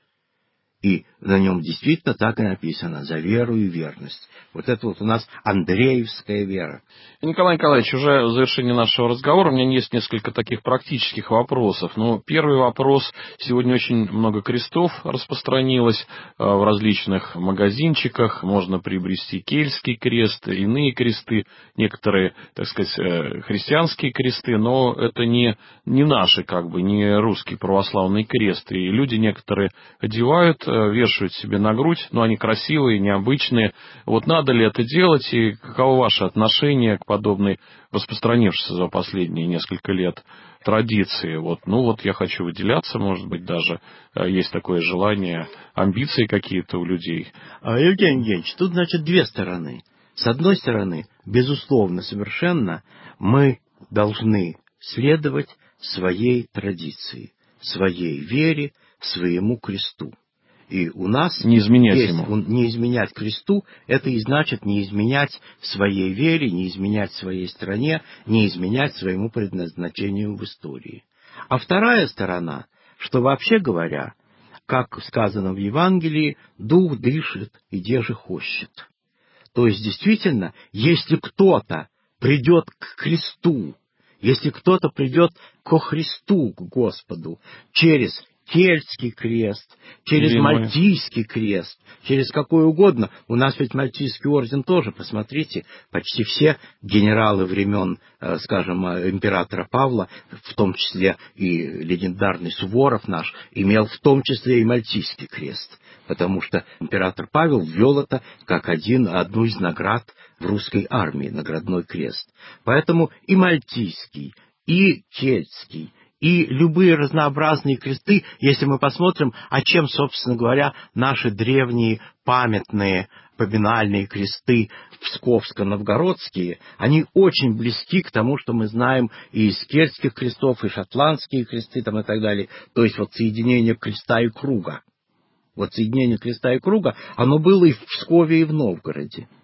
И на нем действительно так и написано: «За веру и верность». Вот это вот у нас андреевская вера. Николай Николаевич, уже в завершении нашего разговора у меня есть несколько таких практических вопросов. Ну, первый вопрос. Сегодня очень много крестов распространилось в различных магазинчиках. Можно приобрести кельтский крест, иные кресты, некоторые, так сказать, христианские кресты, но это не, не наши, как бы, не русский православный крест. И люди некоторые одевают, вешают себе на грудь, но они красивые, необычные. Вот надо ли это делать, и каково ваше отношение к подобной распространившейся за последние несколько лет традиции? Вот, ну вот я хочу выделяться, может быть, даже есть такое желание, амбиции какие-то у людей. Евгений Евгеньевич, тут, значит, две стороны. С одной стороны, безусловно, совершенно мы должны следовать своей традиции, своей вере, своему кресту. И у нас не изменять есть, ему. Не изменять кресту, это и значит не изменять своей вере, не изменять своей стране, не изменять своему предназначению в истории. А вторая сторона, что вообще говоря, как сказано в Евангелии, дух дышит и деже хощет. То есть действительно, если кто-то придет к кресту, если кто-то придет ко Христу, к Господу, через кельтский крест, через Длинный. мальтийский крест, через какой угодно. У нас ведь мальтийский орден тоже, посмотрите, почти все генералы времен, скажем, императора Павла, в том числе и легендарный Суворов наш, имел в том числе и мальтийский крест, потому что император Павел ввел это как один, одну из наград в русской армии, наградной крест. Поэтому и мальтийский, и кельтский, и любые разнообразные кресты, если мы посмотрим, а чем, собственно говоря, наши древние памятные поминальные кресты псковско-новгородские, они очень близки к тому, что мы знаем и из кельтских крестов, и шотландские кресты там, и так далее. То есть вот соединение креста и круга. Вот соединение креста и круга, оно было и в Пскове, и в Новгороде.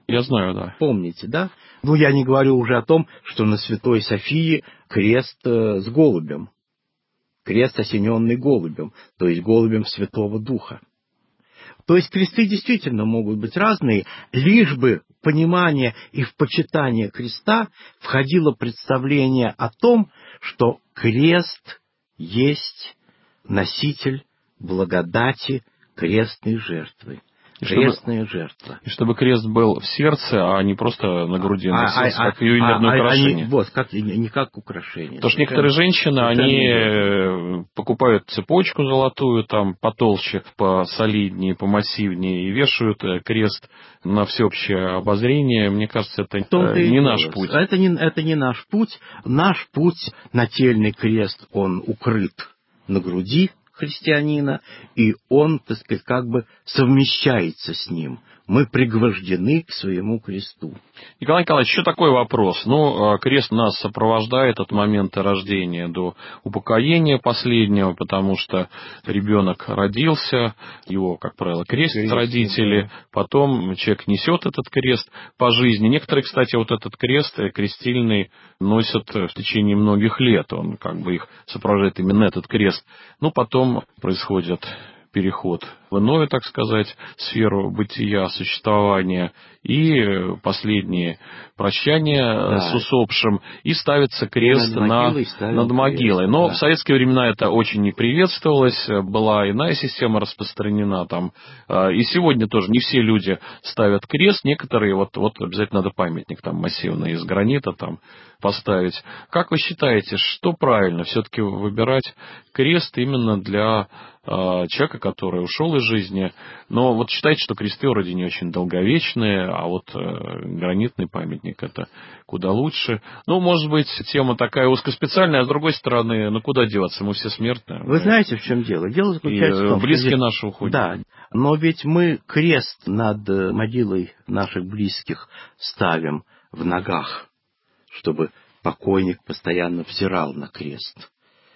Я знаю, да. Помните, да? Ну, я не говорю уже о том, что на Святой Софии крест э, с голубем. Крест, осененный голубем, то есть голубем Святого Духа. То есть кресты действительно могут быть разные, лишь бы в понимание и в почитание креста входило представление о том, что крест есть носитель благодати крестной жертвы. И Крестная чтобы, жертва. И чтобы крест был в сердце, а не просто на груди а, носился, а, как ювелирное а, украшение. Они, вот, как, не как украшение. Потому что некоторые женщины, они покупают цепочку золотую, там, потолще, посолиднее, помассивнее, и вешают крест на всеобщее обозрение. Мне кажется, это не наш путь. Это не, это не наш путь. Наш путь, нательный крест, он укрыт на груди христианина, и он, так сказать, как бы совмещается с ним. Мы пригвождены к своему кресту. Николай Николаевич, еще такой вопрос. Ну, крест нас сопровождает от момента рождения до упокоения последнего, потому что ребенок родился, его, как правило, крестят крест, родители, да. Потом человек несет этот крест по жизни. Некоторые, кстати, вот этот крест крестильный носят в течение многих лет. Он как бы их сопровождает именно этот крест. Ну, потом происходит переход в иную, так сказать, сферу бытия, существования, и последние прощания да. с усопшим, и ставится крест над могилой. На, над могилой. Крест, Но да. в советские времена это очень не приветствовалось, была иная система распространена там. И сегодня тоже не все люди ставят крест, некоторые, вот, вот обязательно надо памятник там массивный из гранита там поставить. Как вы считаете, что правильно все-таки выбирать крест именно для э, человека, который ушел из жизни? Но вот считаете, что кресты вроде не очень долговечные, а вот э, гранитный памятник это куда лучше. Ну, может быть, тема такая узкоспециальная, а с другой стороны, ну куда деваться, мы все смертные. Вы знаете, в чем дело? Дело заключается в том, близкие что... наши уходят. Да, но ведь мы крест над могилой наших близких ставим в ногах, чтобы покойник постоянно взирал на крест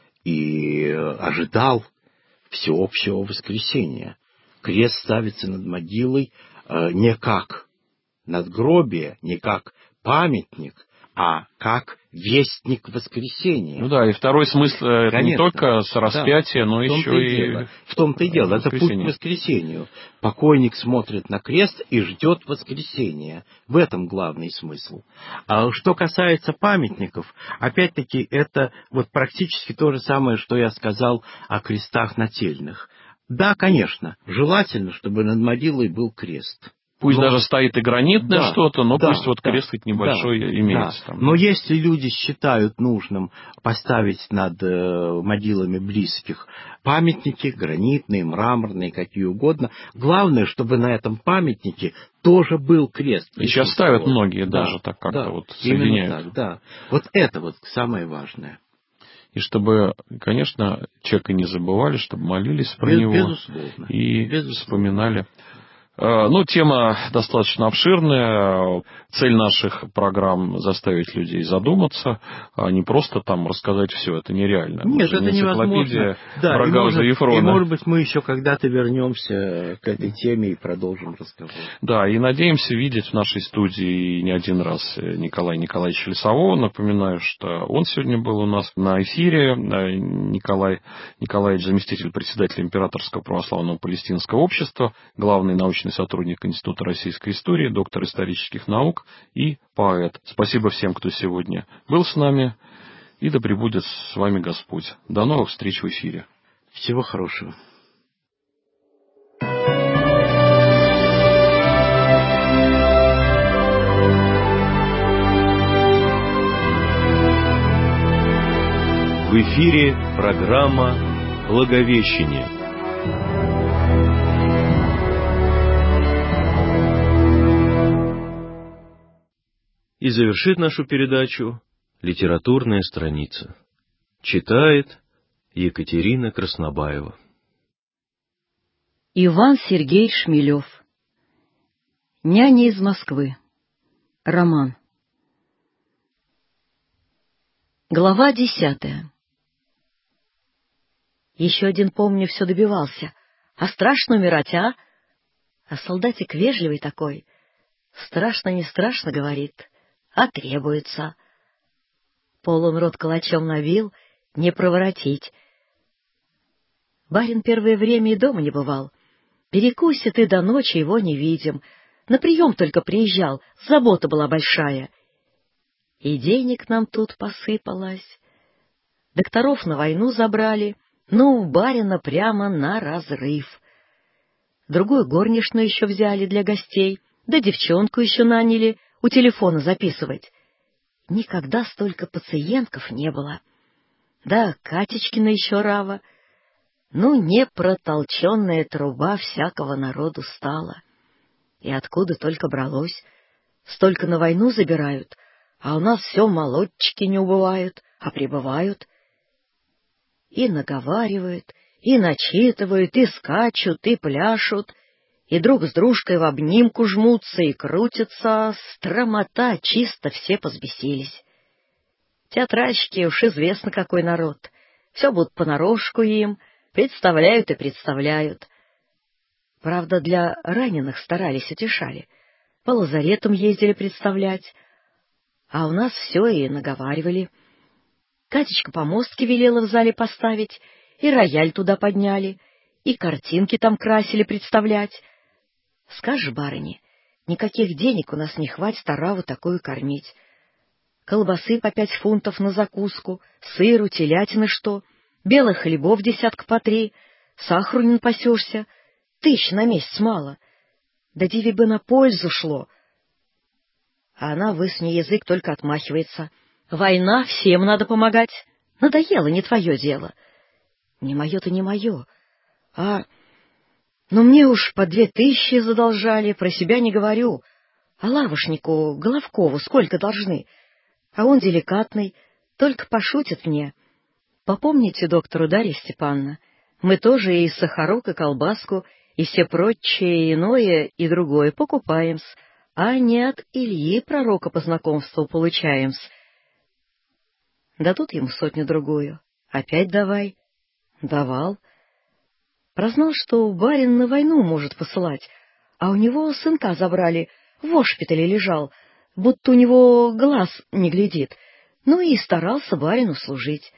и ожидал всеобщего воскресения. Крест ставится над могилой э, не как надгробие, не как памятник, а как вестник воскресения. Ну да, и второй смысл это не только с распятия, да, но еще и... Дело. В том-то и дело, это путь к воскресению. Покойник смотрит на крест и ждет воскресения. В этом главный смысл. А что касается памятников, опять-таки, это вот практически то же самое, что я сказал о крестах нательных. Да, конечно, желательно, чтобы над могилой был крест. Пусть но... даже стоит и гранитное да, что-то, но да, пусть вот да, крест хоть небольшой да, имеется. Да. Там. Но если люди считают нужным поставить над э, могилами близких памятники, гранитные, мраморные, какие угодно, главное, чтобы на этом памятнике тоже был крест. И сейчас ставят многие да, даже так как-то да, вот соединяют. Так, да. Вот это вот самое важное. И чтобы, конечно, человека не забывали, чтобы молились про Без, него безусловно, и безусловно. вспоминали. Ну, тема достаточно обширная. Цель наших программ — заставить людей задуматься, а не просто там рассказать все. Это нереально. Нет, это не невозможно. Да, Брагауза и Ефрона. И, может быть, мы еще когда-то вернемся к этой теме и продолжим разговор. Да, и надеемся видеть в нашей студии не один раз Николая Николаевича Лесового. Напоминаю, что он сегодня был у нас на эфире. Николай Николаевич, заместитель председателя Императорского православного палестинского общества, главный научный сотрудник Института российской истории, доктор исторических наук и поэт. Спасибо всем, кто сегодня был с нами. И да пребудет с вами Господь. До новых встреч в эфире. Всего хорошего. В эфире программа «Благовещение». И завершит нашу передачу литературная страница. Читает Екатерина Краснобаева. Иван Сергеевич Шмелев. «Няня из Москвы». Роман. Глава десятая. Еще один, помню, все добивался. А страшно умирать, а? А солдатик вежливый такой. Страшно не страшно, говорит, а требуется. Полон рот калачом набил, не проворотить. Барин первое время и дома не бывал. Перекусит, и до ночи его не видим. На прием только приезжал, забота была большая. И денег нам тут посыпалось. Докторов на войну забрали, ну, барина прямо на разрыв. Другую горничную еще взяли для гостей, да девчонку еще наняли у телефона записывать. Никогда столько пациентков не было. Да, Катечкина еще рава. Ну, не протолченная труба всякого народу стала. И откуда только бралось? Столько на войну забирают, а у нас все молодчики не убывают, а прибывают. И наговаривают, и начитывают, и скачут, и пляшут, и друг с дружкой в обнимку жмутся и крутятся. Стромота, чисто все позбесились. Театральщики уж известно какой народ. Все будут понарошку им, представляют и представляют. Правда, для раненых старались, утешали. По лазаретам ездили представлять. А у нас все и наговаривали. Катечка помостки велела в зале поставить, и рояль туда подняли, и картинки там красили представлять. Скажешь, барыне, никаких денег у нас не хватит ораву такую кормить. Колбасы по пять фунтов на закуску, сыру, телятины что, белых хлебов десятка по три, сахару не напасешься, тысяч на месяц мало. Да диве бы на пользу шло. А она, высуни язык, только отмахивается. Война, всем надо помогать. Надоело, не твое дело. Не мое-то не мое. А... Ну, мне уж по две тысячи задолжали, про себя не говорю. А лавошнику Головкову сколько должны? А он деликатный, только пошутит мне. Попомните доктору, Дарья Степановна, мы тоже и сахарок, и колбаску, и все прочее иное и другое покупаем-с, а не от Ильи пророка по знакомству получаем-с. Дадут ему сотню-другую. Опять давай. Давал. Прознал, что барин на войну может посылать, а у него сынка забрали, в ошпитале лежал, будто у него глаз не глядит, ну и старался барину служить.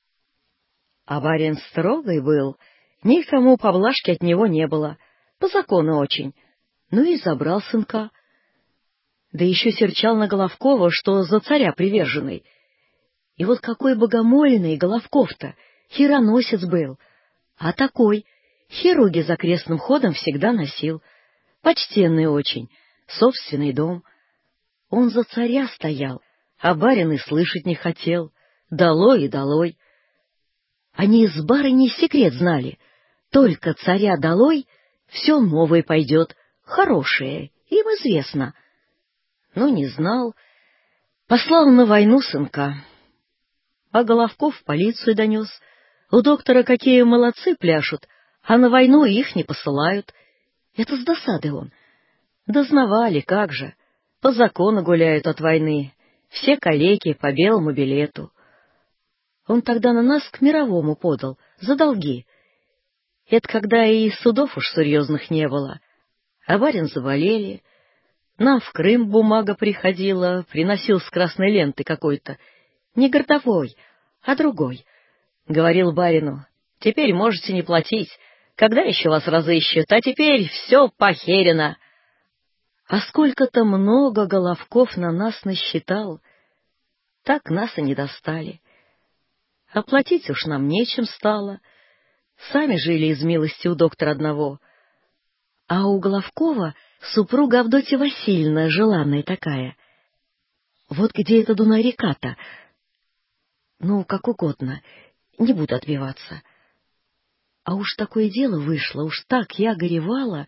А барин строгой был, никому поблажки от него не было, по закону очень, ну и забрал сынка. Да еще серчал на Головкова, что за царя приверженный. И вот какой богомольный Головков-то, хироносец был, а такой, хирурги за крестным ходом всегда носил, почтенный очень, собственный дом. Он за царя стоял, а барин и слышать не хотел, долой и долой. Они с барыней секрет знали, только царя долой, все новое пойдет, хорошее, им известно. Но не знал, послал на войну сынка. А Головков в полицию донес. У доктора какие молодцы пляшут, а на войну их не посылают. Это с досады он. Дознавали, как же. По закону гуляют от войны. Все калеки по белому билету. Он тогда на нас к мировому подал, за долги. Это когда и судов уж серьезных не было. А барин заболели. Нам в Крым бумага приходила, приносил с красной ленты какой-то. Не городовой, а другой. Говорил барину, теперь можете не платить, когда еще вас разыщут, а теперь все похерено. А сколько-то много Головков на нас насчитал, так нас и не достали. А платить уж нам нечем стало, сами жили из милости у доктора одного. А у Головкова супруга Авдотья Васильевна, желанная такая. Вот где эта Дунай-река-то? Ну, как угодно, не буду отбиваться. А уж такое дело вышло, уж так я горевала.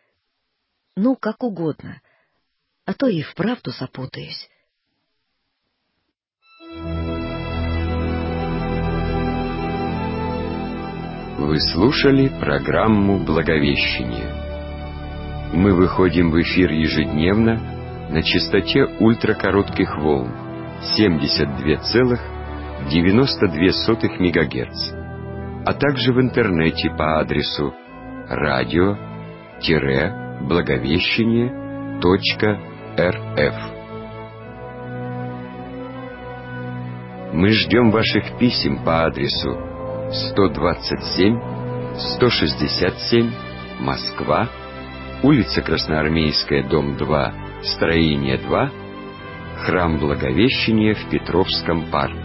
Ну, как угодно, а то и вправду запутаюсь. Вы слушали программу «Благовещение». Мы выходим в эфир ежедневно на частоте ультракоротких волн семьдесят два целых девяносто две сотых мегагерц, а также в интернете по адресу радио благовещение точка эр эф. Мы ждем ваших писем по адресу сто двадцать семь сто шестьдесят семь, Москва, улица Красноармейская, дом два, строение два, Храм Благовещения в Петровском парке.